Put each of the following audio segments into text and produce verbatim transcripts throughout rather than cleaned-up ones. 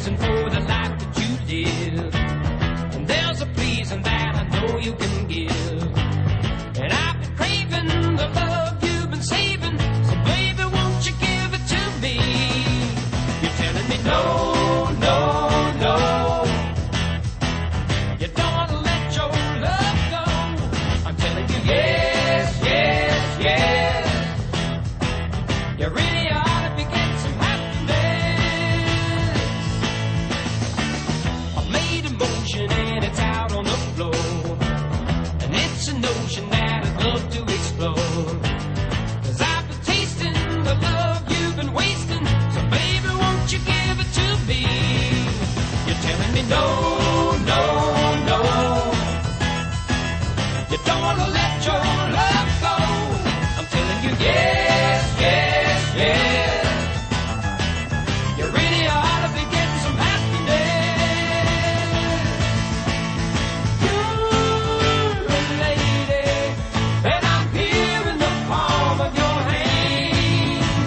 reason for the life that you live. And there's a pleasing that I know you can give. And I've been craving the love you've been saving. So baby, won't you give it to me? You're telling me no, no, no. You don't want to let your love go. I'm telling you yes, yes, yes. You really ought to be getting some happiness. I've made a motion and it's out on the floor. And it's a notion that I'd love to explore. Cause I've been tasting the love you've been wasting. So baby, won't you give it to me? You're telling me no, no, no. You don't want to let your love go. I'm telling you yes, yes, yes. You really ought to be getting some happiness. You're a lady, and I'm here in the palm of your hand.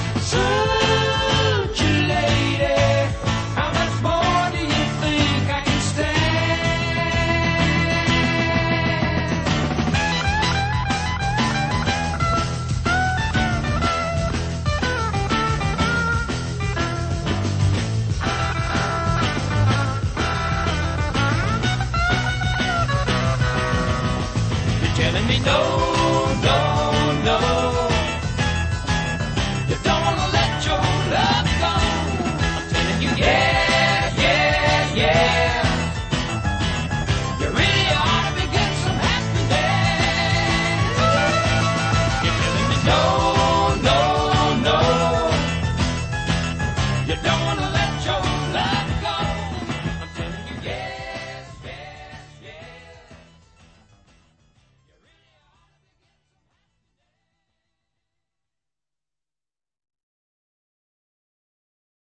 Such a lady, how much more do you think I can You're telling me no, no.